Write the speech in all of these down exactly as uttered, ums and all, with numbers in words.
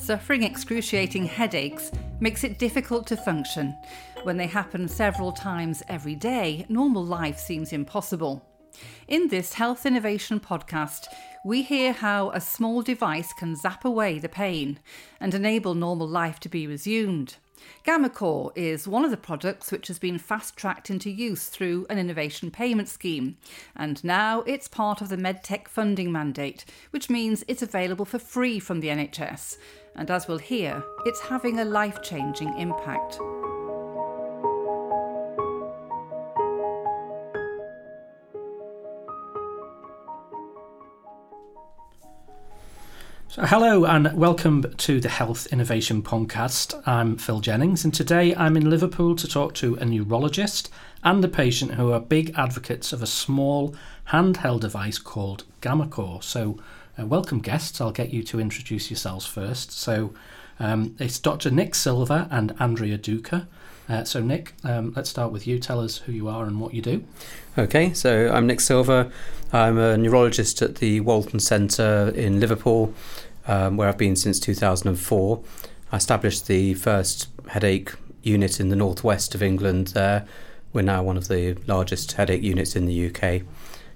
Suffering excruciating headaches makes it difficult to function. When they happen several times every day, normal life seems impossible. In this Health Innovation podcast, we hear how a small device can zap away the pain and enable normal life to be resumed. GammaCore is one of the products which has been fast-tracked into use through an innovation payment scheme, and now it's part of the MedTech funding mandate, which means it's available for free from the N H S, and as we'll hear, it's having a life-changing impact. So hello and welcome to the Health Innovation Podcast. I'm Phil Jennings and today I'm in Liverpool to talk to a neurologist and a patient who are big advocates of a small handheld device called GammaCore. So uh, welcome guests, I'll get you to introduce yourselves first. So um, it's Doctor Nick Silva and Andrea Duca. Uh, so Nick, um, let's start with you. Tell us who you are and what you do. Okay, so I'm Nick Silva. I'm a neurologist at the Walton Centre in Liverpool, um, where I've been since two thousand four. I established the first headache unit in the northwest of England there. We're now one of the largest headache units in the U K.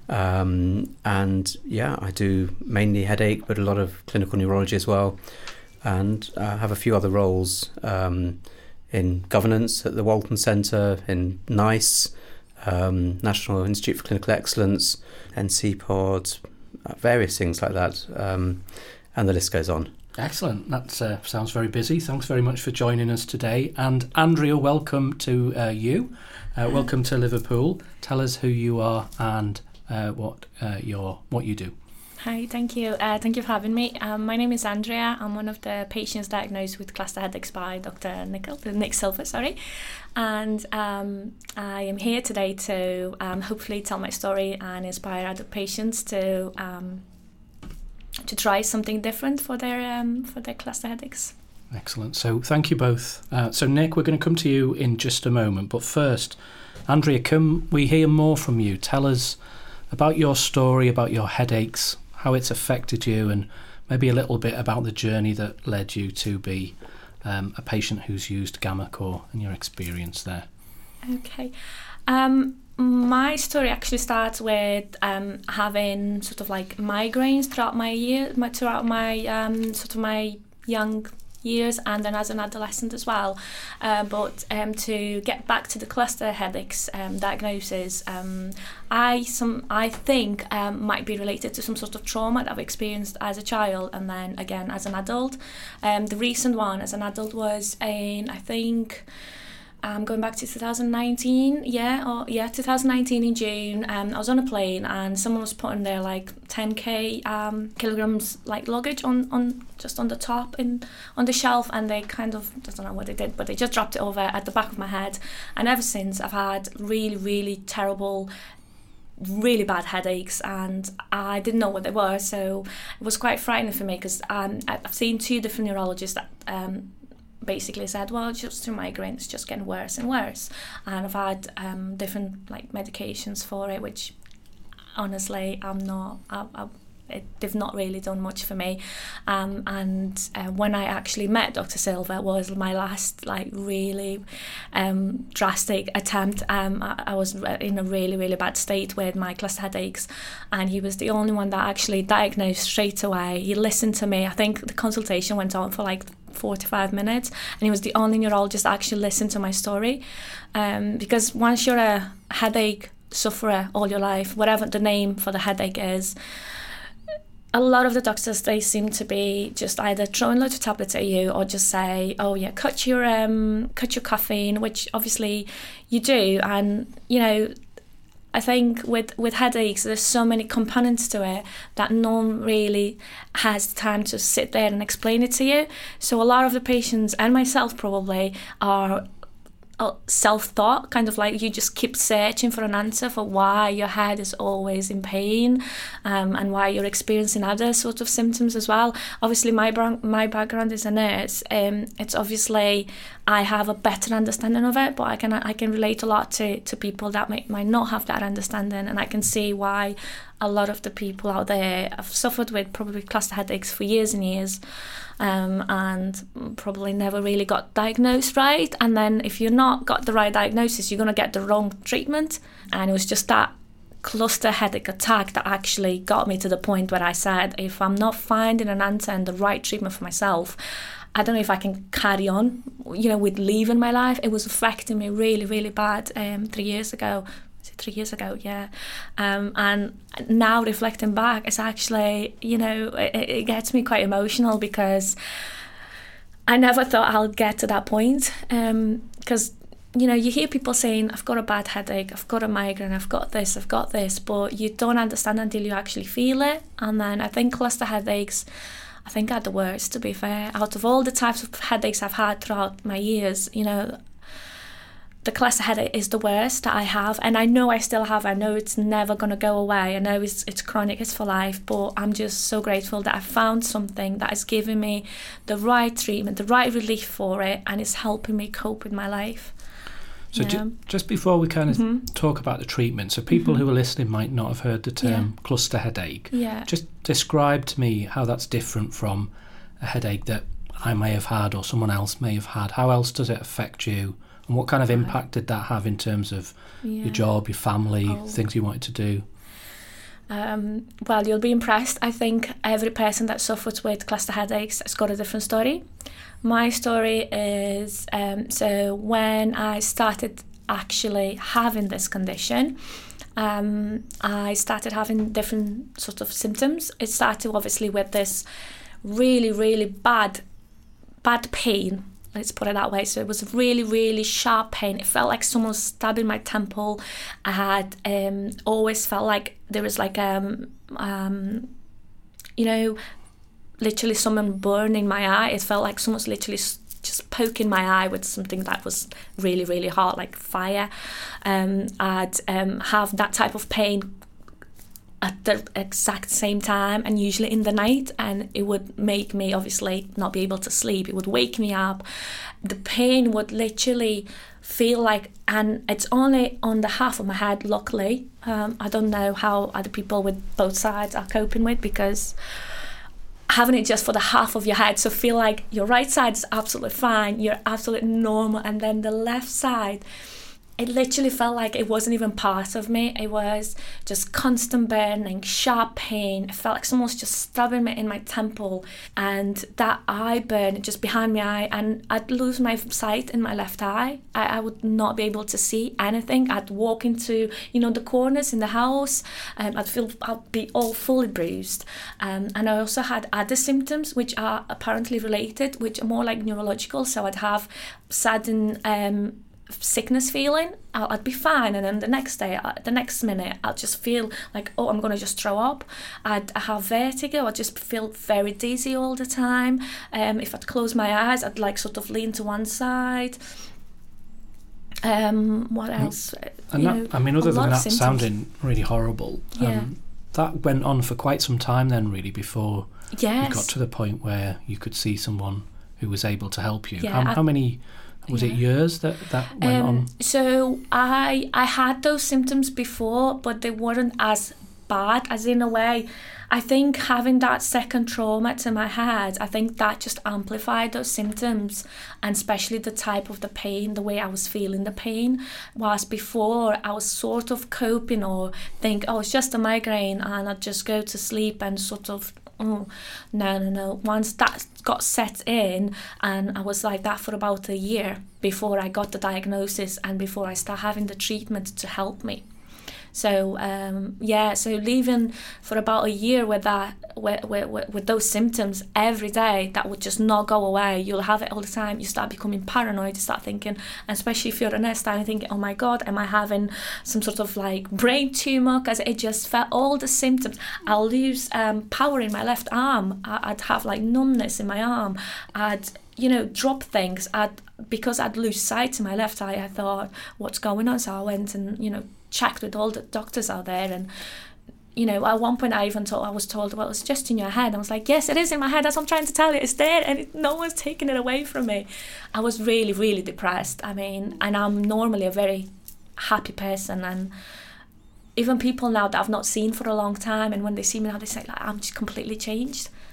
Um, and yeah, I do mainly headache, but a lot of clinical neurology as well. And I have a few other roles um, in governance at the Walton Centre, in NICE, um, National Institute for Clinical Excellence, N C Pod, various things like that, um, and the list goes on. Excellent. That uh, sounds very busy. Thanks very much for joining us today. And Andrea, welcome to uh, you. Uh, welcome to Liverpool. Tell us who you are and uh, what uh, your what you do. Hi, thank you. Uh, thank you for having me. Um, my name is Andrea. I'm one of the patients diagnosed with cluster headaches by Doctor Nick, Nick Silva, sorry. And um, I am here today to um, hopefully tell my story and inspire other patients to um, to try something different for their um, for their cluster headaches. Excellent. So thank you both. Uh, so Nick, we're going to come to you in just a moment. But first, Andrea, can we hear more from you? Tell us about your story, about your headaches, how it's affected you, and maybe a little bit about the journey that led you to be um, a patient who's used GammaCore and your experience there. Okay. Um, my story actually starts with um, having sort of like migraines throughout my year, my, throughout my um, sort of my young years and then as an adolescent as well. Uh, but um, to get back to the cluster headaches um, diagnosis, um, I some I think um, might be related to some sort of trauma that I've experienced as a child and then again as an adult. Um, the recent one as an adult was in, I think, Um, going back to two thousand nineteen, yeah, or yeah, two thousand nineteen in June. Um, I was on a plane and someone was putting their like ten k um, kilograms like luggage on, on just on the top in on the shelf, and they kind of, I don't know what they did, but they just dropped it over at the back of my head. And ever since, I've had really, really terrible, really bad headaches, and I didn't know what they were, so it was quite frightening for me because um, I've seen two different neurologists that Um, basically said, well, just through migraine, it's just getting worse and worse, and I've had um, different like medications for it, which honestly I'm not I, I, it, they've not really done much for me, um, and uh, when I actually met Doctor Silva was my last like really um, drastic attempt. um, I, I was in a really really bad state with my cluster headaches, and he was the only one that actually diagnosed straight away. He listened to me. I think the consultation went on for like forty-five minutes, and he was the only neurologist that actually listened to my story, um, because once you're a headache sufferer all your life, whatever the name for the headache is, a lot of the doctors, they seem to be just either throwing loads of tablets at you or just say, oh yeah, cut your um cut your caffeine, which obviously you do. And you know, I think with, with headaches, there's so many components to it that no one really has time to sit there and explain it to you. So a lot of the patients, and myself probably, are self-thought, kind of like you just keep searching for an answer for why your head is always in pain, um, and why you're experiencing other sort of symptoms as well. Obviously my bra- my background is a nurse. Um, it's obviously I have a better understanding of it, but I can I can relate a lot to, to people that might, might not have that understanding, and I can see why a lot of the people out there have suffered with probably cluster headaches for years and years. um, and probably never really got diagnosed right. And then if you're not got the right diagnosis, you're going to get the wrong treatment. And it was just that cluster headache attack that actually got me to the point where I said, if I'm not finding an answer and the right treatment for myself, I don't know if I can carry on, you know, with living my life. It was affecting me really, really bad um, three years ago. Was it three years ago? Yeah. Um, and now reflecting back, it's actually, you know, it, it gets me quite emotional because I never thought I'll get to that point. Because, um, you know, you hear people saying, I've got a bad headache, I've got a migraine, I've got this, I've got this, but you don't understand until you actually feel it. And then I think cluster headaches, I think are the worst, to be fair. Out of all the types of headaches I've had throughout my years, you know, the cluster headache is the worst that I have. And I know I still have, I know it's never going to go away. I know it's it's chronic, it's for life, but I'm just so grateful that I found something that is giving me the right treatment, the right relief for it, and it's helping me cope with my life. So yeah. ju- just before we kind of mm-hmm. talk about the treatment, so people mm-hmm. who are listening might not have heard the term yeah. cluster headache. Yeah. Just describe to me how that's different from a headache that I may have had or someone else may have had. How else does it affect you? And what kind of impact did that have in terms of yeah. your job, your family, oh. things you wanted to do? Um, well, you'll be impressed. I think every person that suffers with cluster headaches has got a different story. My story is, um, so when I started actually having this condition, um, I started having different sort of symptoms. It started obviously with this really, really bad, bad pain. Let's put it that way. So it was really, really sharp pain. It felt like someone was stabbing my temple. I had um, always felt like there was like, um, um, you know, literally someone burning my eye. It felt like someone's literally just poking my eye with something that was really, really hot, like fire. Um, I'd um, have that type of pain at the exact same time, and usually in the night, and it would make me obviously not be able to sleep. It would wake me up. The pain would literally feel like, and it's only on the half of my head, luckily. Um, I don't know how other people with both sides are coping with, because having it just for the half of your head, so feel like your right side is absolutely fine, you're absolutely normal, and then the left side, it literally felt like it wasn't even part of me. It was just constant burning, sharp pain. It felt like someone was just stabbing me in my temple, and that eye burn just behind my eye, and I'd lose my sight in my left eye. I, I would not be able to see anything. I'd walk into, you know, the corners in the house, um, I'd feel I'd be all fully bruised. Um, and I also had other symptoms which are apparently related, which are more like neurological. So I'd have sudden um, sickness feeling. I'll, I'd be fine, and then the next day, the next minute, I'll just feel like, oh, I'm going to just throw up. I'd have vertigo. I'd just feel very dizzy all the time. Um, if I'd close my eyes, I'd like sort of lean to one side. Um, what else? And you that, know, I mean, other than that symptoms. sounding really horrible, yeah. um, that went on for quite some time then, really, before yes. you got to the point where you could see someone who was able to help you. Yeah, how, I, how many... Was yeah. it years that that went um, on? So I I had those symptoms before, but they weren't as bad, as in a way. I think having that second trauma to my head, I think that just amplified those symptoms, and especially the type of the pain, the way I was feeling the pain. Whilst before I was sort of coping or think, oh, it's just a migraine, and I'd just go to sleep and sort of, oh, no, no, no. Once that got set in, and I was like that for about a year before I got the diagnosis and before I started having the treatment to help me. So um, yeah, so living for about a year with that, with, with, with those symptoms every day, that would just not go away. You'll have it all the time. You start becoming paranoid. You start thinking, and especially if you're a nurse, starting thinking, oh my God, am I having some sort of like brain tumor? Because it just felt all the symptoms. I'll lose um, power in my left arm. I'd have like numbness in my arm. I'd you know, drop things. I'd, because I'd lose sight in my left eye, I thought, what's going on? So I went and, you know, checked with all the doctors out there, and you know, at one point I even told I was told, well, it's just in your head. I was like, yes, it is in my head, that's what I'm trying to tell you, it's there, and it, no one's taking it away from me. I was really, really depressed. I mean, and I'm normally a very happy person, and even people now that I've not seen for a long time, and when they see me now, they say, like, I'm just completely changed.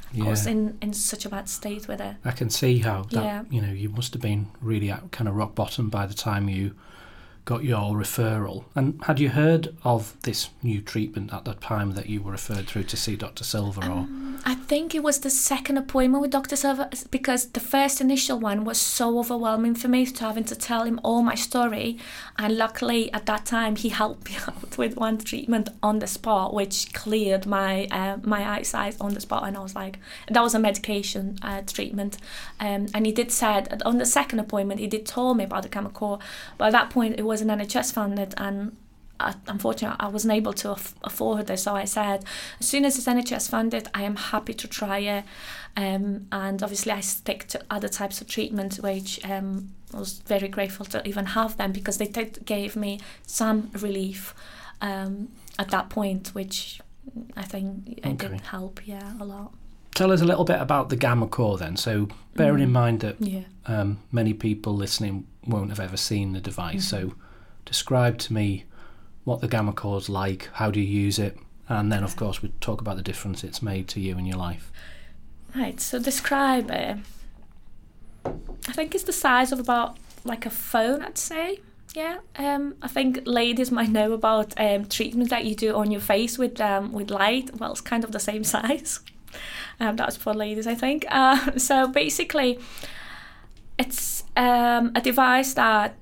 Yeah. I was in, in such a bad state with it. I can see how that, Yeah. you know, you must have been really at kind of rock bottom by the time you got your referral. And had you heard of this new treatment at the time that you were referred through to see Doctor Silver? Or Um, I think it was the second appointment with Doctor Silver, because the first initial one was so overwhelming for me, to having to tell him all my story. And luckily at that time he helped me out with one treatment on the spot, which cleared my uh, my eyesight on the spot. And I was like, that was a medication uh, treatment. Um, and he did said on the second appointment, he did tell me about the Gammacore, but at that point it was an N H S funded, and I, unfortunately I wasn't able to aff- afford it. So I said, as soon as it's N H S funded, I am happy to try it. Um, and obviously I stick to other types of treatment, which um, I was very grateful to even have them, because they did gave me some relief um, at that point, which I think it Okay. did help, yeah, a lot. tell us a little bit about the Gammacore then. So bearing Mm. in mind that Yeah. um, many people listening won't have ever seen the device, Mm-hmm. so describe to me what the Gammacore's like, how do you use it, and then of course we talk about the difference it's made to you in your life. Right, so describe it. I think it's the size of about like a phone, I'd say. Yeah, um, I think ladies might know about um, treatment that you do on your face with um, with light. Well, it's kind of the same size. Um, that's for ladies, I think. Uh, so basically, it's um, a device that,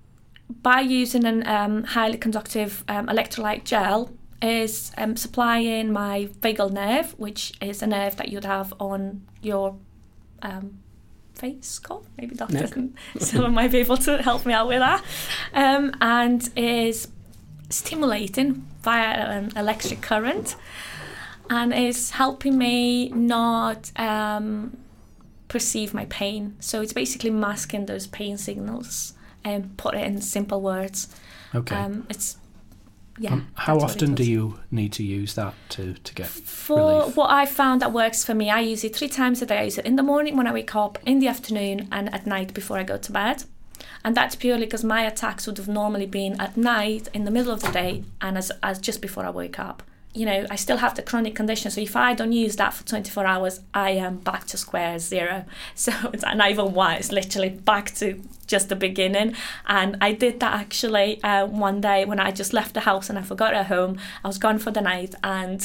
by using an um, highly conductive um, electrolyte gel, is um, supplying my vagal nerve, which is a nerve that you'd have on your um, face, skull, maybe doctors and someone might be able to help me out with that, um, and is stimulating via an electric current, and is helping me not um, perceive my pain. So it's basically masking those pain signals and put it in simple words. Okay. Um, it's yeah. Um, how that's what it often do does. you need to use that to, to get For relief? what I found that works for me, I use it three times a day. I use it in the morning when I wake up, in the afternoon, and at night before I go to bed. And that's purely because my attacks would have normally been at night, in the middle of the day, and as, as just before I wake up. You know, I still have the chronic condition, so if I don't use that for twenty-four hours, I am back to square zero. So it's not even one, it's literally back to just the beginning. And I did that actually uh, one day when I just left the house and I forgot at home. I was gone for the night, and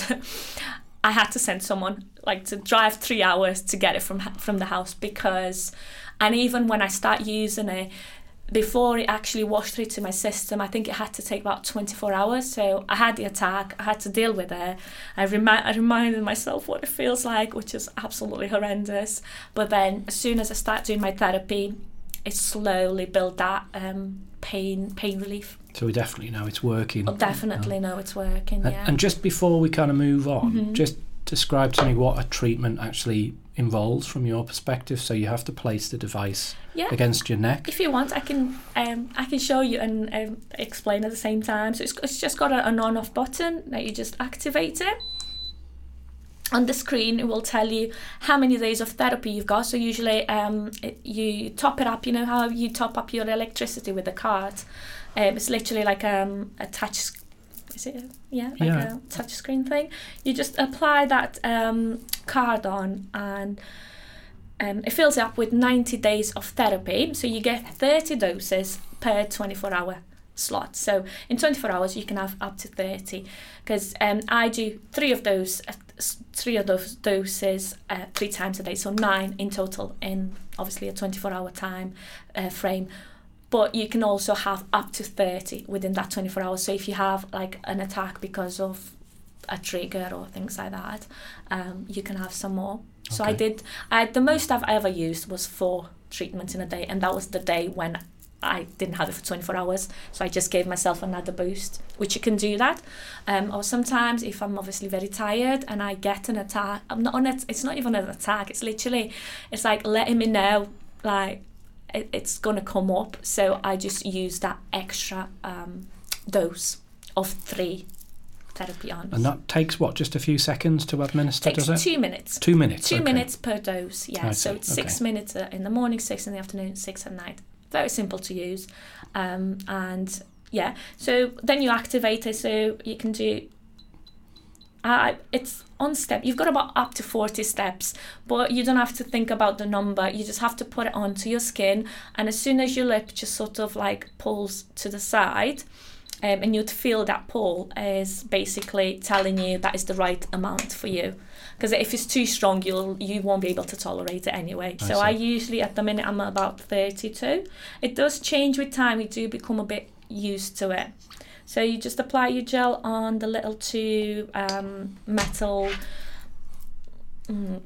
I had to send someone like to drive three hours to get it from from the house, because, and even when I start using it, before it actually washed through to my system, I think it had to take about twenty-four hours. So I had the attack, I had to deal with it. I, remi- I reminded myself what it feels like, which is absolutely horrendous. But then as soon as I start doing my therapy, it slowly built that um, pain pain relief. So we definitely know it's working. I'll definitely know it's working, And, yeah. and just before we kind of move on, Mhm. just describe to me what a treatment actually involves from your perspective. So you have to place the device Yeah. against your neck. If you want, I can um, I can show you and um, explain at the same time. So it's, it's just got a, an on-off button that you just activate it. On the screen, it will tell you how many days of therapy you've got. So usually um, it, you top it up. You know how you top up your electricity with the card? Um, it's literally like um, a touch. Is it? A, yeah, like Yeah. a touch screen thing. You just apply that um, card on, and Um, it fills up with ninety days of therapy, so you get thirty doses per twenty-four hour slot. So in twenty-four hours you can have up to thirty, because um, I do three of those uh, three of those doses uh, three times a day, so nine in total in obviously a twenty-four hour time uh, frame. But you can also have up to thirty within that twenty-four hours. So if you have like an attack because of a trigger or things like that, um, you can have some more. So Okay. I did, I, the most I've ever used was four treatments in a day, and that was the day when I didn't have it for twenty-four hours, so I just gave myself another boost, which you can do that. Um, or sometimes if I'm obviously very tired and I get an attack, I'm not on it, it's not even an attack, it's literally, it's like letting me know, like, it, it's going to come up, so I just use that extra um, dose of three therapy on. And that takes, what, just a few seconds to administer, Takes does it? two minutes. Two minutes, Two okay. minutes per dose, yeah. I So see, it's six okay. minutes uh, in the morning, six in the afternoon, six at night. Very simple to use. Um, and yeah, so then you activate it, so you can do Uh, it's on step. You've got about up to forty steps, but you don't have to think about the number. You just have to put it onto your skin, and as soon as your lip just sort of like pulls to the side, um, and you'd feel that pull is basically telling you that is the right amount for you. Because if it's too strong, you'll you won't be able to tolerate it anyway. I so see. I usually, at the minute, I'm about thirty-two. It does change with time. You do become a bit used to it. So you just apply your gel on the little two um, metal mm,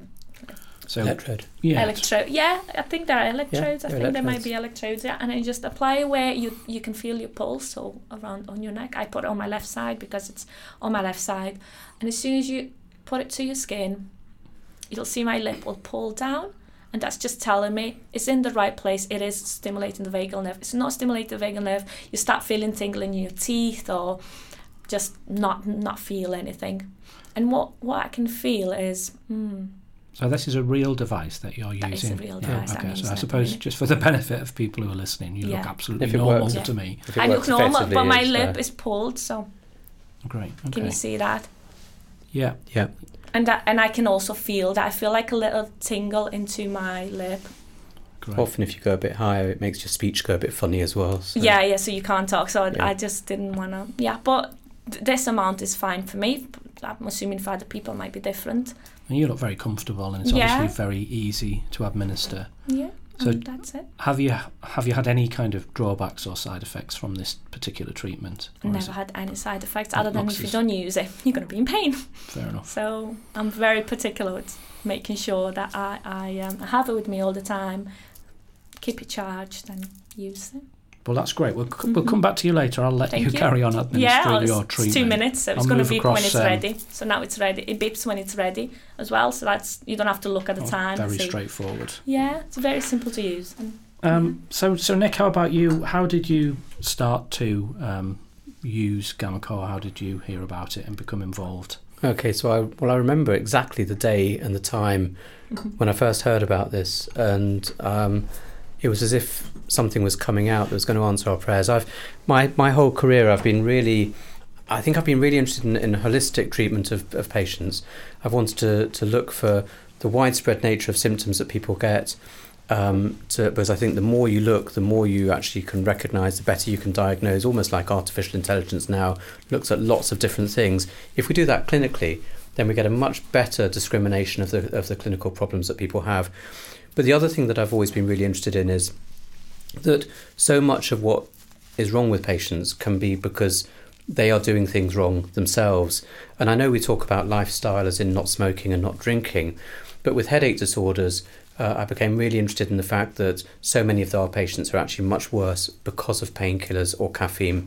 So Electrode. yeah, electrode. Yeah, I think there are electrodes. Yeah, I they're think there might electrodes. be electrodes. Yeah, and then you just apply where you you can feel your pulse, so around on your neck. I put it on my left side because it's on my left side, and as soon as you put it to your skin, you'll see my lip will pull down. And that's just telling me it's in the right place. It is stimulating the vagal nerve. It's not stimulating the vagal nerve. You start feeling tingling in your teeth or just not not feel anything. And what, what I can feel is, hmm, so this is a real device that you're That is using. a real Yeah, device I'm okay, so using I at the suppose minute. just for the benefit of people who are listening, you look Yeah. absolutely If it normal works. Yeah. to me. If it I works look normal, effectively, but my it's, lip uh, is pulled. So Great. Okay. can you see that? Yeah. Yeah. And that, and I can also feel that. I feel like a little tingle into my lip. Great. Often if you go a bit higher, it makes your speech go a bit funny as well. So. Yeah, yeah. So you can't talk. So I, Yeah. I just didn't want to. Yeah, but th- this amount is fine for me. I'm assuming for other people it might be different. And you look very comfortable, and it's Yeah. obviously very easy to administer. Yeah. So- and that's it. Have you have you had any kind of drawbacks or side effects from this particular treatment? Or is Never it had any side effects It other than looks if you as- don't use it, you're going to be in pain. fair enough? So I'm very particular with making sure that I, I um, have it with me all the time, keep it charged and use it. Well, that's great. We'll, c we'll come back to you later. I'll let Thank you, you. carry on Yeah, administering it's, your it's treatment. two minutes, so it's I'll going to move beep when across, it's um, ready. So now it's ready. It beeps when it's ready as well, so that's you don't have to look at the Oh, time. very see. straightforward. Yeah, it's very simple to use. And Um, so, so Nick, how about you? How did you start to um, use Gammacore? How did you hear about it and become involved? Okay, so I well I remember exactly the day and the time when I first heard about this, and um, it was as if something was coming out that was going to answer our prayers. I've my my whole career I've been really, I think I've been really interested in, in holistic treatment of, of patients. I've wanted to to look for the widespread nature of symptoms that people get. Um, to, because I think the more you look, the more you actually can recognise, the better you can diagnose, almost like artificial intelligence now looks at lots of different things. If we do that clinically, then we get a much better discrimination of the of the clinical problems that people have. But the other thing that I've always been really interested in is that so much of what is wrong with patients can be because they are doing things wrong themselves. And I know we talk about lifestyle as in not smoking and not drinking, but with headache disorders, Uh, I became really interested in the fact that so many of our patients are actually much worse because of painkillers or caffeine.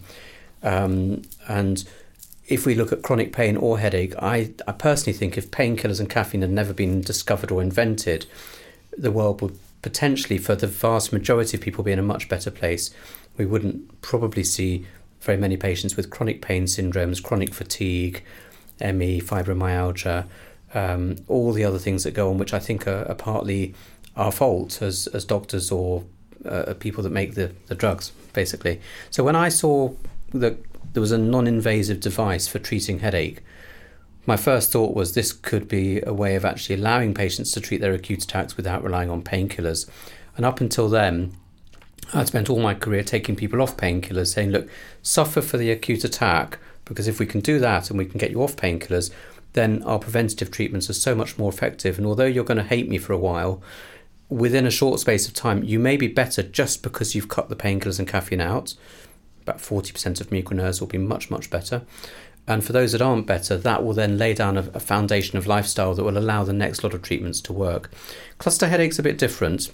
Um, and if we look at chronic pain or headache, I, I personally think if painkillers and caffeine had never been discovered or invented, the world would potentially, for the vast majority of people, be in a much better place. We wouldn't probably see very many patients with chronic pain syndromes, chronic fatigue, M E, fibromyalgia, Um, all the other things that go on, which I think are, are partly our fault as as doctors or uh, people that make the, the drugs, basically. So when I saw that there was a non-invasive device for treating headache, my first thought was this could be a way of actually allowing patients to treat their acute attacks without relying on painkillers. And up until then, I'd spent all my career taking people off painkillers, saying, look, suffer for the acute attack, because if we can do that and we can get you off painkillers, then our preventative treatments are so much more effective. And although you're going to hate me for a while, within a short space of time, you may be better just because you've cut the painkillers and caffeine out. About forty percent of mucorners will be much, much better. And for those that aren't better, that will then lay down a, a foundation of lifestyle that will allow the next lot of treatments to work. Cluster headache's a bit different.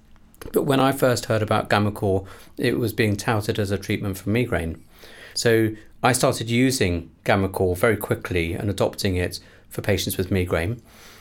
But when I first heard about Gammacore, it was being touted as a treatment for migraine. So I started using Gammacore very quickly and adopting it for patients with migraine.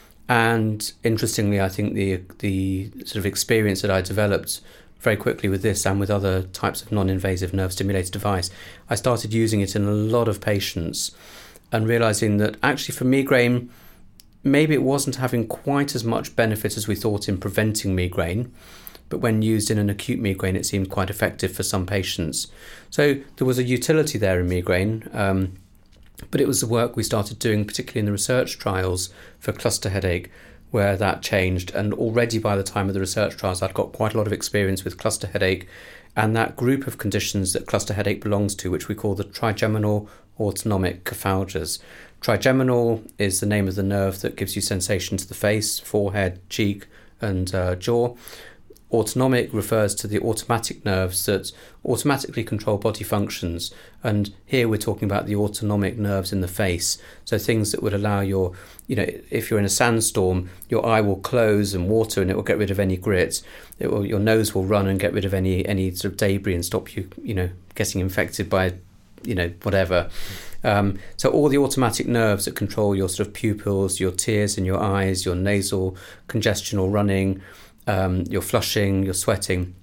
And interestingly, I think the the sort of experience that I developed very quickly with this and with other types of non-invasive nerve stimulator device, I started using it in a lot of patients and realizing that actually for migraine, maybe it wasn't having quite as much benefit as we thought in preventing migraine. But when used in an acute migraine, it seemed quite effective for some patients. So there was a utility there in migraine. Um, But it was the work we started doing, particularly in the research trials for cluster headache, where that changed. And already by the time of the research trials, I'd got quite a lot of experience with cluster headache and that group of conditions that cluster headache belongs to, which we call the trigeminal autonomic cathalgias. Trigeminal is the name of the nerve that gives you sensation to the face, forehead, cheek, and uh, jaw. Autonomic refers to the automatic nerves that automatically control body functions. And here we're talking about the autonomic nerves in the face. So things that would allow your, you know, if you're in a sandstorm, your eye will close and water and it will get rid of any grit. It will, your nose will run and get rid of any, any sort of debris and stop you, you know, getting infected by, you know, whatever. Um, so all the automatic nerves that control your sort of pupils, your tears in your eyes, your nasal congestion or running, Um, you're flushing, you're sweating.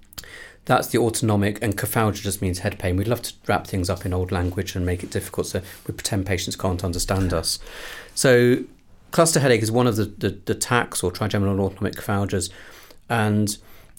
That's the autonomic, and cathalgia just means head pain. We'd love to wrap things up in old language and make it difficult, so we pretend patients can't understand us. So cluster headache is one of the, the, the T A Cs, or trigeminal autonomic cathalgias, and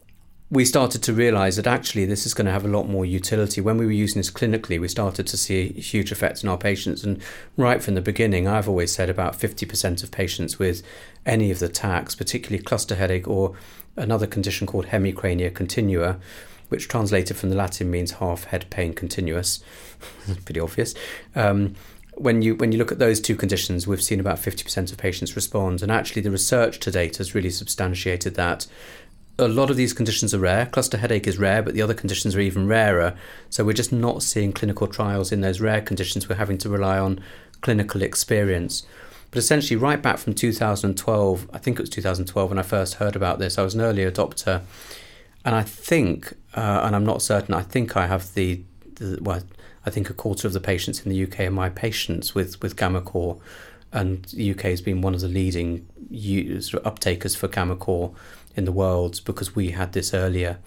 we started to realise that actually this is going to have a lot more utility. When we were using this clinically, we started to see a huge effect in our patients. And right from the beginning, I've always said about fifty percent of patients with any of the T A Cs, particularly cluster headache or another condition called hemicrania continua, which translated from the Latin means half head pain continuous. Pretty obvious. Um, when you when you look at those two conditions, we've seen about fifty percent of patients respond. And actually the research to date has really substantiated that. A lot of these conditions are rare. Cluster headache is rare, but the other conditions are even rarer. So we're just not seeing clinical trials in those rare conditions. We're having to rely on clinical experience. But essentially, right back from two thousand twelve, I think it was two thousand twelve when I first heard about this, I was an early adopter. And I think, uh, and I'm not certain, I think I have the, the, well, I think a quarter of the patients in the U K are my patients with, with gammaCore. And the U K has been one of the leading sort of uptakers for gammaCore in the world because we had this earlier.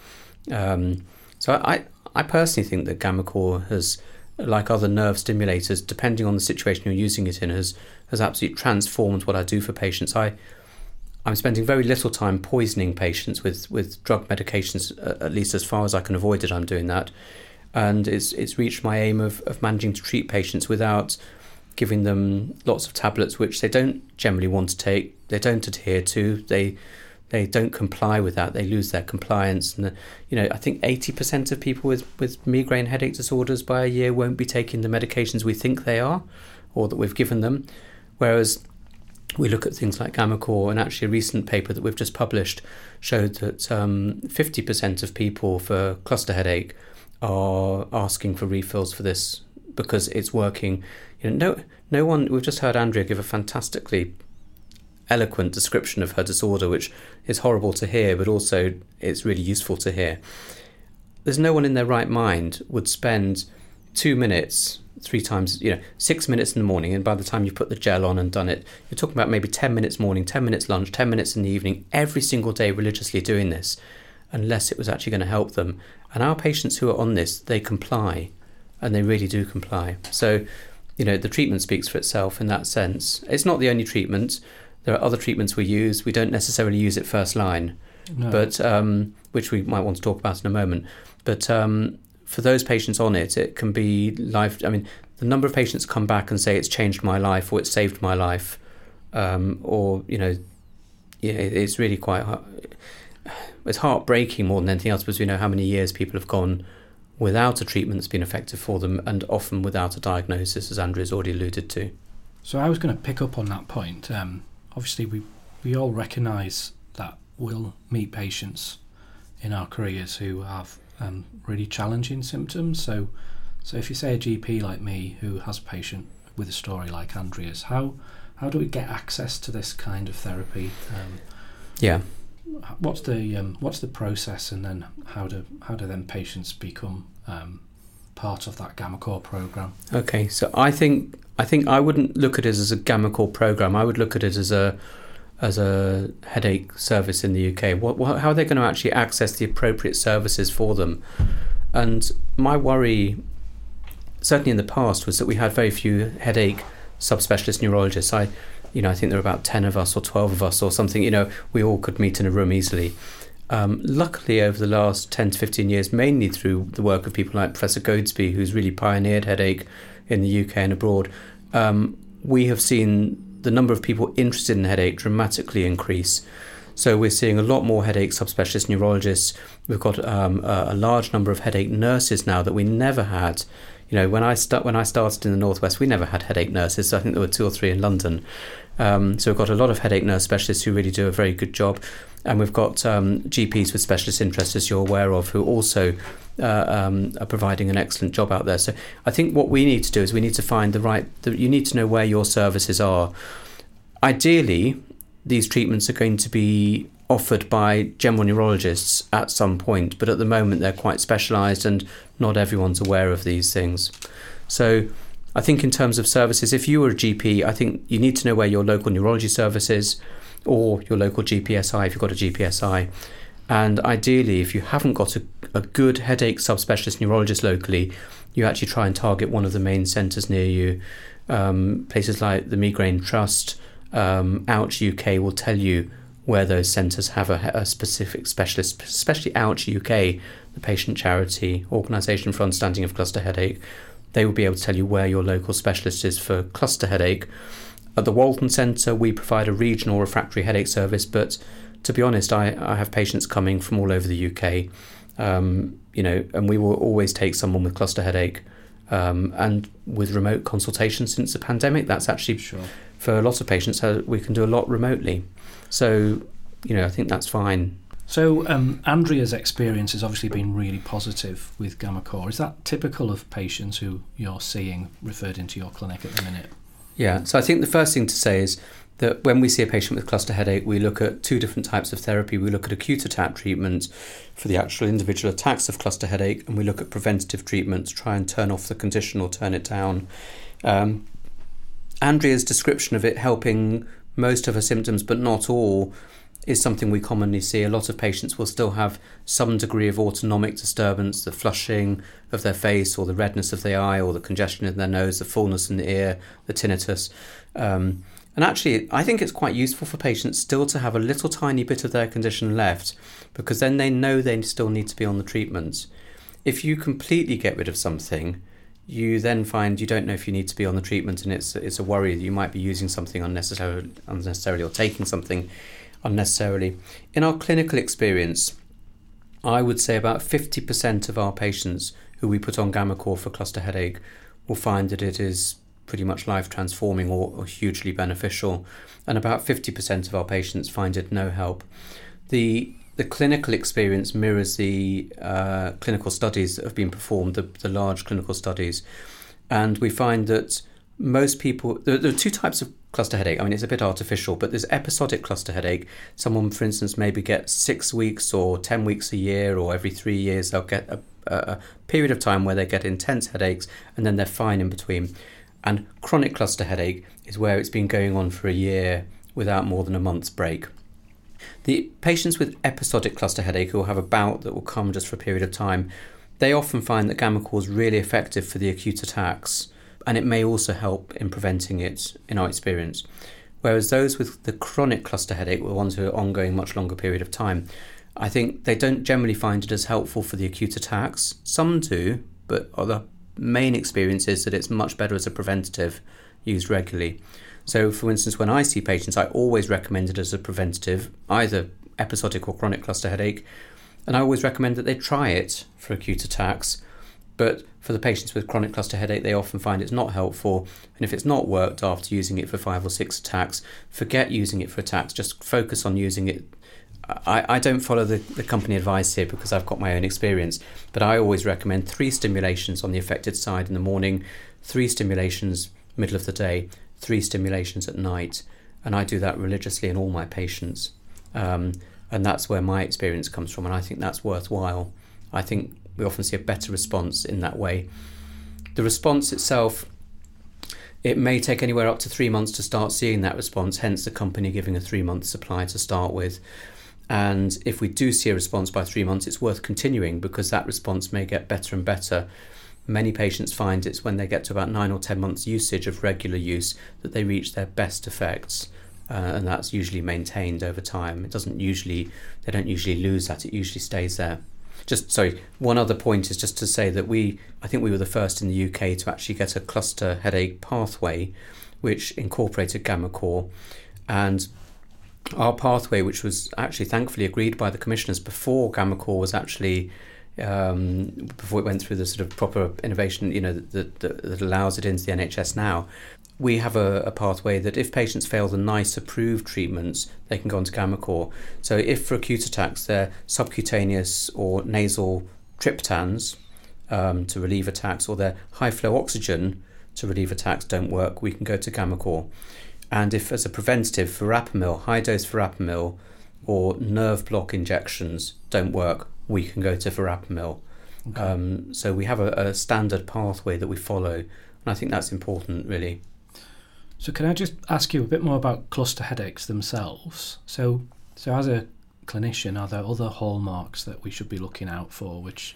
Um, so I, I personally think that gammaCore has, like other nerve stimulators, depending on the situation you're using it in, has has absolutely transformed what I do for patients. I, I'm spending very little time poisoning patients with, with drug medications, at least as far as I can avoid it, I'm doing that. And it's it's reached my aim of, of managing to treat patients without giving them lots of tablets which they don't generally want to take, they don't adhere to, they they don't comply with that, they lose their compliance. And, you know, I think eighty percent of people with, with migraine headache disorders by a year won't be taking the medications we think they are or that we've given them. Whereas we look at things like gammaCore, and actually a recent paper that we've just published showed that um, fifty percent of people for cluster headache are asking for refills for this because it's working. You know, no, no one. We've just heard Andrea give a fantastically eloquent description of her disorder, which is horrible to hear, but also it's really useful to hear. There's no one in their right mind would spend two minutes, three times, you know, six minutes in the morning, and by the time you put the gel on and done it, you're talking about maybe ten minutes morning, ten minutes lunch, ten minutes in the evening, every single day religiously doing this, unless it was actually going to help them. And our patients who are on this, they comply, and they really do comply. So, you know, the treatment speaks for itself in that sense. It's not the only treatment. There are other treatments we use. We don't necessarily use it first line, no. but um, which we might want to talk about in a moment. But um, for those patients on it, it can be life. I mean, the number of patients come back and say it's changed my life or it's saved my life, um, or you know, yeah, it's really quite. It's heartbreaking more than anything else because we know how many years people have gone without a treatment that's been effective for them, and often without a diagnosis, as Andrea's already alluded to. So I was going to pick up on that point. Um, obviously, we we all recognise that we'll meet patients in our careers who have um, really challenging symptoms. So, so if you say a G P like me who has a patient with a story like Andrea's, how how do we get access to this kind of therapy? Um, yeah. What's the um, what's the process, and then how do how do then patients become um, part of that gammaCore program? Okay, so I think I think I wouldn't look at it as a gammaCore program. I would look at it as a as a headache service in the U K. What, what how are they going to actually access the appropriate services for them? And my worry, certainly in the past, was that we had very few headache subspecialist neurologists. I. You know, I think there were about ten of us or twelve of us or something, you know, we all could meet in a room easily. Um, luckily, over the last ten to fifteen years, mainly through the work of people like Professor Goadsby, who's really pioneered headache in the U K and abroad, um, we have seen the number of people interested in headache dramatically increase. So we're seeing a lot more headache subspecialist neurologists. We've got um, a, a large number of headache nurses now that we never had. You know, when I start when I started in the Northwest, we never had headache nurses. I think there were two or three in London. Um, so we've got a lot of headache nurse specialists who really do a very good job. And we've got um, G Ps with specialist interests, as you're aware of, who also uh, um, are providing an excellent job out there. So I think what we need to do is we need to find the right, the, you need to know where your services are. Ideally, these treatments are going to be offered by general neurologists at some point, but at the moment they're quite specialised and not everyone's aware of these things. So I think in terms of services, if you were a G P, I think you need to know where your local neurology service is, or your local G P S I if you've got a G P S I. And ideally, if you haven't got a, a good headache subspecialist neurologist locally, you actually try and target one of the main centres near you. Um, places like the Migraine Trust, um, Ouch U K will tell you where those centres have a, a specific specialist, especially Ouch U K, the patient charity organisation for understanding of cluster headache. They will be able to tell you where your local specialist is for cluster headache. At the Walton Centre, we provide a regional refractory headache service, but to be honest, I, I have patients coming from all over the U K, um, you know, and we will always take someone with cluster headache. Um, and with remote consultation since the pandemic, that's actually, sure. for a lot of patients, uh, we can do a lot remotely. So, you know, I think that's fine. So um, Andrea's experience has obviously been really positive with gammaCore. Is that typical of patients who you're seeing referred into your clinic at the minute? Yeah, so I think the first thing to say is that when we see a patient with cluster headache, we look at two different types of therapy. We look at acute attack treatment for the actual individual attacks of cluster headache, and we look at preventative treatment to try and turn off the condition or turn it down. Um, Andrea's description of it helping most of her symptoms, but not all, is something we commonly see. A lot of patients will still have some degree of autonomic disturbance, the flushing of their face or the redness of the eye or the congestion in their nose, the fullness in the ear, the tinnitus. Um, and actually, I think it's quite useful for patients still to have a little tiny bit of their condition left, because then they know they still need to be on the treatment. If you completely get rid of something, you then find you don't know if you need to be on the treatment, and it's it's a worry that you might be using something unnecessarily, unnecessarily or taking something unnecessarily. In our clinical experience, I would say about fifty percent of our patients who we put on gammaCore for cluster headache will find that it is pretty much life transforming or, or hugely beneficial, and about fifty percent of our patients find it no help. The the clinical experience mirrors the uh, clinical studies that have been performed, the, the large clinical studies, and we find that most people, there, there are two types of cluster headache. I mean, it's a bit artificial, but there's episodic cluster headache. Someone, for instance, maybe gets six weeks or ten weeks a year, or every three years they'll get a, a period of time where they get intense headaches, and then they're fine in between. And chronic cluster headache is where it's been going on for a year without more than a month's break. The patients with episodic cluster headache, who will have a bout that will come just for a period of time, they often find that gammaCore is really effective for the acute attacks, and it may also help in preventing it in our experience. Whereas those with the chronic cluster headache, the ones who are ongoing much longer period of time, I think they don't generally find it as helpful for the acute attacks. Some do, but the main experience is that it's much better as a preventative used regularly. So, for instance, when I see patients, I always recommend it as a preventative, either episodic or chronic cluster headache, and I always recommend that they try it for acute attacks. But for the patients with chronic cluster headache, they often find it's not helpful, and if it's not worked after using it for five or six attacks, forget using it for attacks, just focus on using it. I, I don't follow the, the company advice here because I've got my own experience, but I always recommend three stimulations on the affected side in the morning, three stimulations middle of the day, three stimulations at night, and I do that religiously in all my patients. Um, and that's where my experience comes from, and I think that's worthwhile. I think we often see a better response in that way. The response itself, it may take anywhere up to three months to start seeing that response, hence the company giving a three-month supply to start with. And if we do see a response by three months, it's worth continuing because that response may get better and better. Many patients find it's when they get to about nine or ten months usage of regular use that they reach their best effects. uh, and that's usually maintained over time. It doesn't usually, they don't usually lose that, it usually stays there. Just, sorry, one other point is just to say that we, I think we were the first in the U K to actually get a cluster headache pathway which incorporated gammaCore, and our pathway, which was actually thankfully agreed by the commissioners before gammaCore was actually, um, before it went through the sort of proper innovation, you know, that, that, that allows it into the N H S now. We have a, a pathway that if patients fail the NICE approved treatments, they can go on to gammaCore. So if for acute attacks they're subcutaneous or nasal triptans um, to relieve attacks, or they're high flow oxygen to relieve attacks don't work, we can go to gammaCore. And if as a preventative, verapamil, high dose verapamil or nerve block injections don't work, we can go to verapamil. Okay. Um, so we have a, a standard pathway that we follow, and I think that's important, really. So can I just ask you a bit more about cluster headaches themselves? So, so as a clinician, are there other hallmarks that we should be looking out for which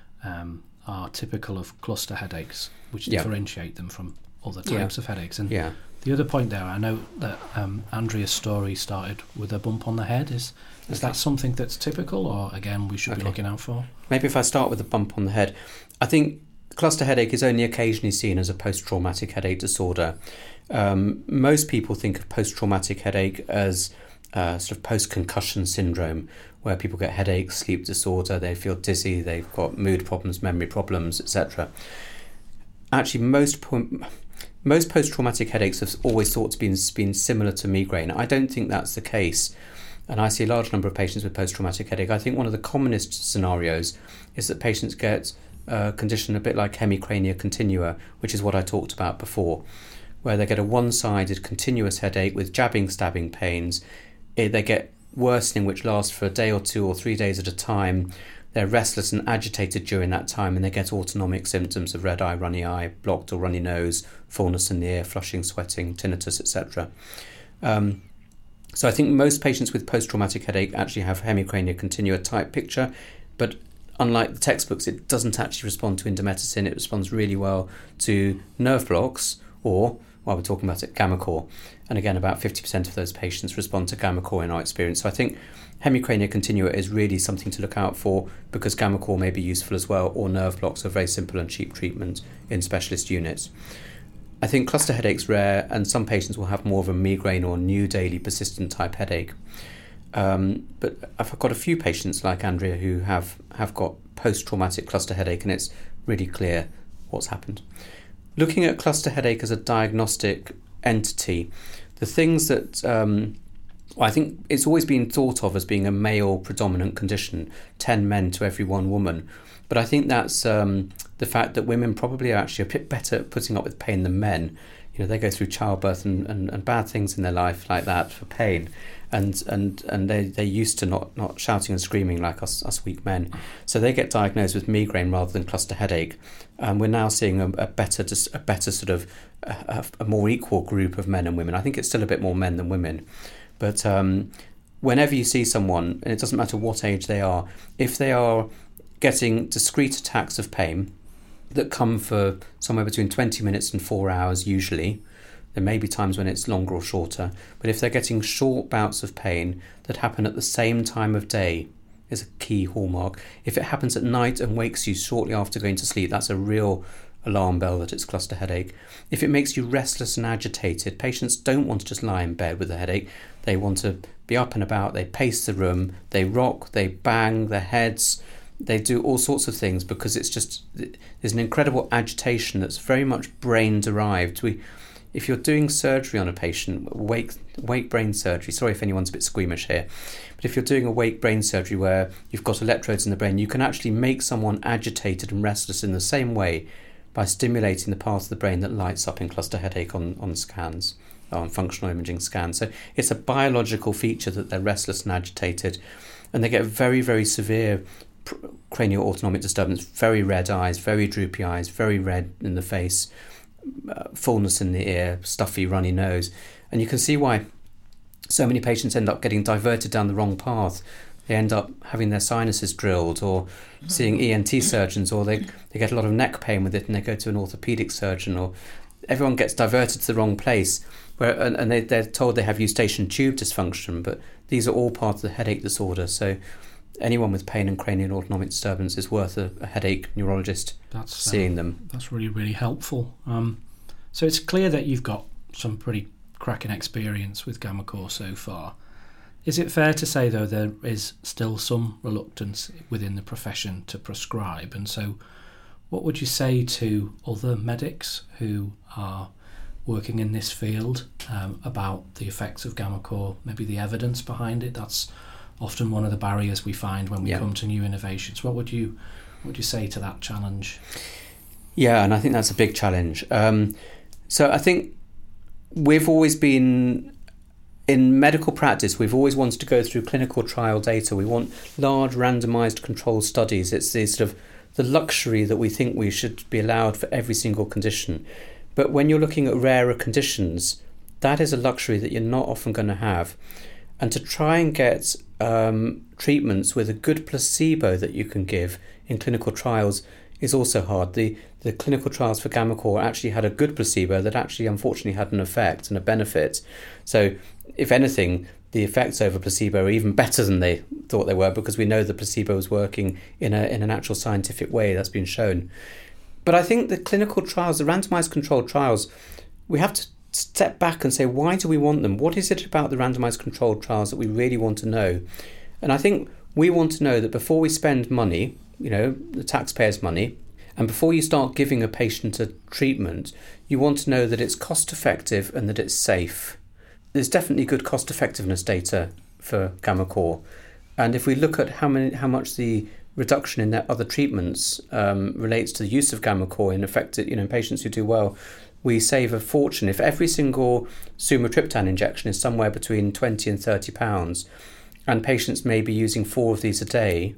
um, are typical of cluster headaches, which yeah. differentiate them from other types yeah. of headaches? And yeah. the other point there, I know that um, Andrea's story started with a bump on the head. Is is okay. that something that's typical, or again we should okay. be looking out for? Maybe if I start with a bump on the head. I think cluster headache is only occasionally seen as a post-traumatic headache disorder. Um, most people think of post-traumatic headache as uh, sort of post-concussion syndrome, where people get headaches, sleep disorder, they feel dizzy, they've got mood problems, memory problems, et cetera. Actually, most po- most post-traumatic headaches have always thought to be been similar to migraine. I don't think that's the case, and I see a large number of patients with post-traumatic headache. I think one of the commonest scenarios is that patients get a condition a bit like hemicrania continua, which is what I talked about before, where they get a one-sided continuous headache with jabbing, stabbing pains. They get worsening which lasts for a day or two or three days at a time. They're restless and agitated during that time, and they get autonomic symptoms of red eye, runny eye, blocked or runny nose, fullness in the ear, flushing, sweating, tinnitus, et cetera. Um, so I think most patients with post-traumatic headache actually have hemicrania continua type picture, but unlike the textbooks, it doesn't actually respond to indomethacin. It responds really well to nerve blocks, or, while we're talking about it, gammaCore. And again, about fifty percent of those patients respond to gammaCore in our experience. So I think hemicrania continua is really something to look out for, because gammaCore may be useful as well, or nerve blocks are very simple and cheap treatment in specialist units. I think cluster headache's rare, and some patients will have more of a migraine or new daily persistent type headache. Um, but I've got a few patients like Andrea who have, have got post-traumatic cluster headache, and it's really clear what's happened. Looking at cluster headache as a diagnostic entity, the things that um, well, I think it's always been thought of as being a male predominant condition, ten men to every one woman. But I think that's um, the fact that women probably are actually a bit better at putting up with pain than men. You know, they go through childbirth and, and, and bad things in their life like that for pain. And and and they they're used to not, not shouting and screaming like us us weak men, so they get diagnosed with migraine rather than cluster headache. And we're now seeing a, a better a better sort of a, a more equal group of men and women. I think it's still a bit more men than women, but um, whenever you see someone, and it doesn't matter what age they are, if they are getting discrete attacks of pain that come for somewhere between twenty minutes and four hours usually. There may be times when it's longer or shorter, but if they're getting short bouts of pain that happen at the same time of day is a key hallmark. If it happens at night and wakes you shortly after going to sleep, that's a real alarm bell that it's cluster headache. If it makes you restless and agitated, patients don't want to just lie in bed with a headache. They want to be up and about, they pace the room, they rock, they bang their heads, they do all sorts of things, because it's just, there's an incredible agitation that's very much brain derived. We If you're doing surgery on a patient, wake wake brain surgery, sorry if anyone's a bit squeamish here, but if you're doing a wake brain surgery where you've got electrodes in the brain, you can actually make someone agitated and restless in the same way by stimulating the part of the brain that lights up in cluster headache on, on scans, on functional imaging scans. So it's a biological feature that they're restless and agitated, and they get very, very severe cranial autonomic disturbance, very red eyes, very droopy eyes, very red in the face, Uh, fullness in the ear, stuffy, runny nose. And you can see why so many patients end up getting diverted down the wrong path. They end up having their sinuses drilled, or seeing E N T surgeons, or they, they get a lot of neck pain with it and they go to an orthopedic surgeon, or everyone gets diverted to the wrong place, where and, and they, they're told they have eustachian tube dysfunction, but these are all part of the headache disorder. So anyone with pain and cranial autonomic disturbance is worth a, a headache neurologist that's, seeing um, them. That's really, really helpful. Um, so it's clear that you've got some pretty cracking experience with gammaCore so far. Is it fair to say, though, there is still some reluctance within the profession to prescribe? And so what would you say to other medics who are working in this field um, about the effects of gammaCore, maybe the evidence behind it? That's often one of the barriers we find when we yeah. come to new innovations. What would you what would you say to that challenge? Yeah, and I think that's a big challenge. Um, so I think we've always been, in medical practice, we've always wanted to go through clinical trial data. We want large randomized controlled studies. It's the sort of the luxury that we think we should be allowed for every single condition. But when you're looking at rarer conditions, that is a luxury that you're not often going to have. And to try and get um, treatments with a good placebo that you can give in clinical trials is also hard. The the clinical trials for gammaCore actually had a good placebo that actually unfortunately had an effect and a benefit. So if anything, the effects over placebo are even better than they thought they were, because we know the placebo is working in a in an actual scientific way that's been shown. But I think the clinical trials, the randomized controlled trials, we have to step back and say, why do we want them? What is it about the randomized controlled trials that we really want to know? And I think we want to know that before we spend money, you know, the taxpayers' money, and before you start giving a patient a treatment, you want to know that it's cost effective and that it's safe. There's definitely good cost effectiveness data for gammaCore. And if we look at how many, how much the reduction in their other treatments um, relates to the use of gammaCore in affected, you know, patients who do well, we save a fortune. If every single sumatriptan injection is somewhere between twenty and thirty pounds, and patients may be using four of these a day,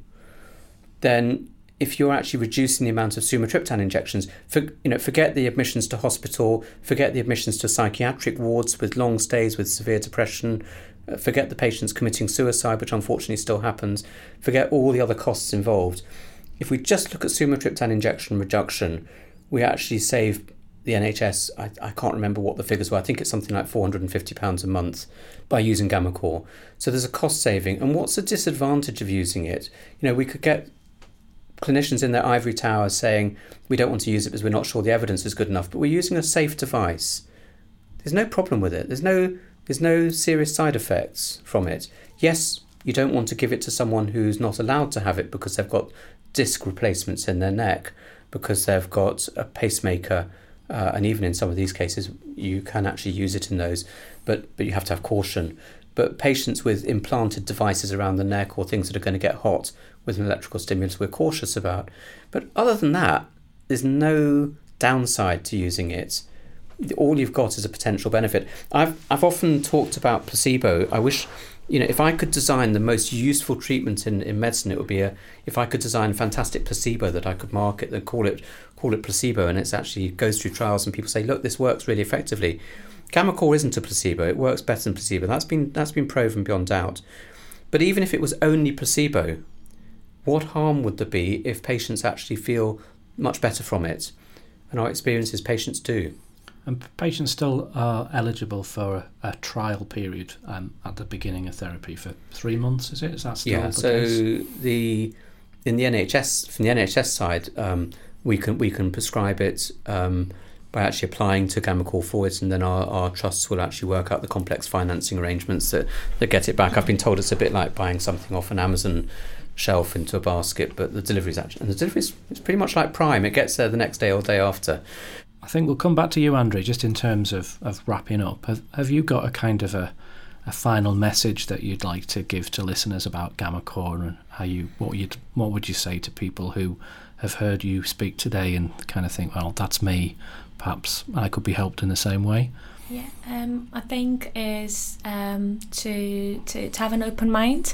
then if you're actually reducing the amount of sumatriptan injections, for, you know, forget the admissions to hospital, forget the admissions to psychiatric wards with long stays with severe depression, forget the patients committing suicide, which unfortunately still happens, forget all the other costs involved. If we just look at sumatriptan injection reduction, we actually save the N H S, I, I can't remember what the figures were, I think it's something like four hundred fifty pounds a month by using gammaCore. So there's a cost saving. And what's the disadvantage of using it? You know, we could get clinicians in their ivory tower saying, we don't want to use it because we're not sure the evidence is good enough, but we're using a safe device. There's no problem with it. There's no there's no serious side effects from it. Yes, you don't want to give it to someone who's not allowed to have it because they've got disc replacements in their neck, because they've got a pacemaker, uh, and even in some of these cases, you can actually use it in those, but but you have to have caution. But patients with implanted devices around the neck or things that are going to get hot with an electrical stimulus, we're cautious about. But other than that, there's no downside to using it. All you've got is a potential benefit. I've I've often talked about placebo. I wish, you know, if I could design the most useful treatment in, in medicine, it would be a if I could design a fantastic placebo that I could market and call it call it placebo, and it's actually goes through trials and people say, look, this works really effectively. gammaCore isn't a placebo. It works better than placebo. That's been that's been proven beyond doubt. But even if it was only placebo, what harm would there be if patients actually feel much better from it? And our experience is patients do. And patients still are eligible for a, a trial period um, at the beginning of therapy for three months, is it? Is that still yeah, the so case? the in the N H S, from the N H S side, um, we can we can prescribe it um, by actually applying to gammaCore for it, and then our, our trusts will actually work out the complex financing arrangements that, that get it back. I've been told it's a bit like buying something off an Amazon shelf into a basket, but the delivery is actually, and the delivery is it's pretty much like Prime. It gets there the next day or day after. I think we'll come back to you, Andrew, just in terms of, of wrapping up. Have, have you got a kind of a, a final message that you'd like to give to listeners about gammaCore, and how you what you what would you say to people who have heard you speak today and kind of think, well, that's me, perhaps I could be helped in the same way? Yeah, um, I think is um, to, to to have an open mind.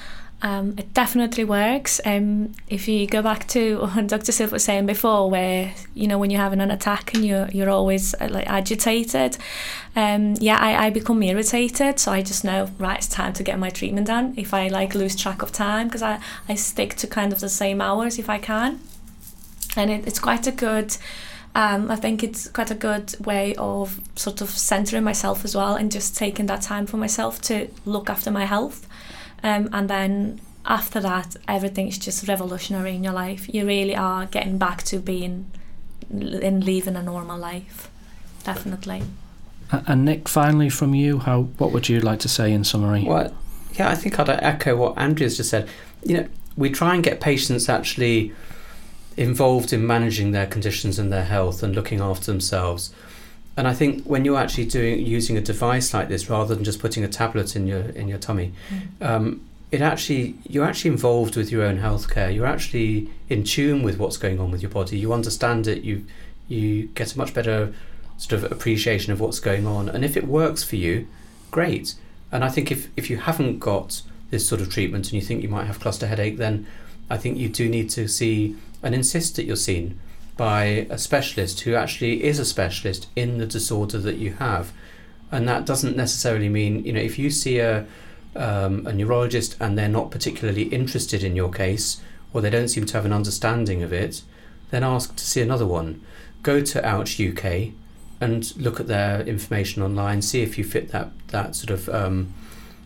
Um, it definitely works. Um, if you go back to what Doctor Silva was saying before, where, you know, when you're having an attack and you're you're always uh, like agitated, um, yeah, I, I become irritated. So I just know, right, it's time to get my treatment done. If I like lose track of time, because I, I stick to kind of the same hours if I can, and it, it's quite a good Um, I think it's quite a good way of sort of centering myself as well, and just taking that time for myself to look after my health. Um, and then after that, everything's just revolutionary in your life. You really are getting back to being and living a normal life, definitely. And Nick, finally from you, how what would you like to say in summary? Well, yeah, I think I'd echo what Andrea's just said. You know, we try and get patients actually involved in managing their conditions and their health and looking after themselves. And I think when you're actually doing using a device like this, rather than just putting a tablet in your in your tummy, mm. um, it actually you're actually involved with your own healthcare. You're actually in tune with what's going on with your body. You understand it. You you get a much better sort of appreciation of what's going on. And if it works for you, great. And I think if if you haven't got this sort of treatment and you think you might have cluster headache, then I think you do need to see and insist that you're seen by a specialist who actually is a specialist in the disorder that you have. And that doesn't necessarily mean, you know, if you see a um, a neurologist and they're not particularly interested in your case, or they don't seem to have an understanding of it, then ask to see another one. Go to Ouch U K and look at their information online, see if you fit that that sort of um,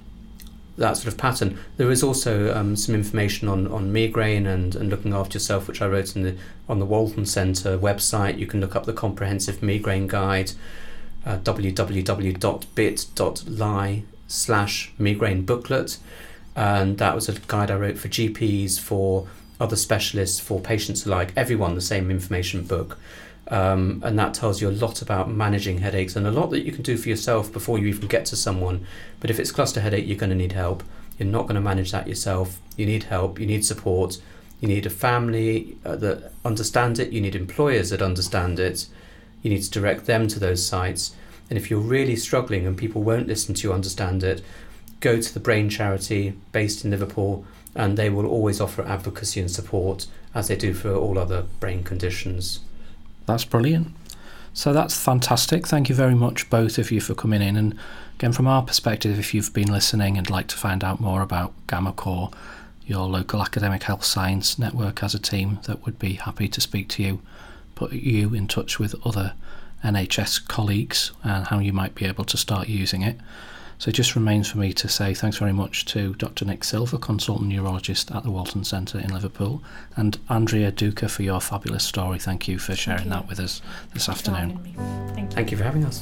that sort of pattern. There is also um, some information on, on migraine and, and looking after yourself, which I wrote in the on the Walton Centre website. You can look up the Comprehensive Migraine Guide, uh, w w w dot bit dot l y slash migraine booklet, and that was a guide I wrote for G Ps, for other specialists, for patients alike, everyone, the same information book. Um, and that tells you a lot about managing headaches and a lot that you can do for yourself before you even get to someone. But if it's cluster headache, you're going to need help. You're not going to manage that yourself. You need help. You need support. You need a family uh, that understands it. You need employers that understand it. You need to direct them to those sites. And if you're really struggling and people won't listen to you, understand it, go to the Brain Charity based in Liverpool, and they will always offer advocacy and support, as they do for all other brain conditions. That's brilliant. So that's fantastic. Thank you very much, both of you, for coming in. And again, from our perspective, if you've been listening and like to find out more about GammaCore, your local academic health science network has a team that would be happy to speak to you, put you in touch with other N H S colleagues and how you might be able to start using it. So it just remains for me to say thanks very much to Doctor Nick Silver, consultant neurologist at the Walton Centre in Liverpool, and Andrea Duca for your fabulous story. Thank you for sharing you. that with us this Thanks afternoon. Thank you. Thank you for having us.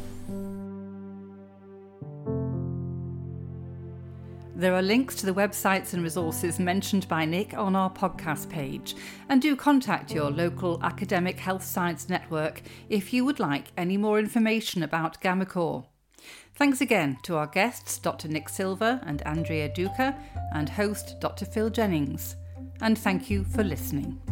There are links to the websites and resources mentioned by Nick on our podcast page, and do contact your local academic health science network if you would like any more information about GammaCore. Thanks again to our guests, Doctor Nick Silver and Andrea Duca, and host Doctor Phil Jennings. And thank you for listening.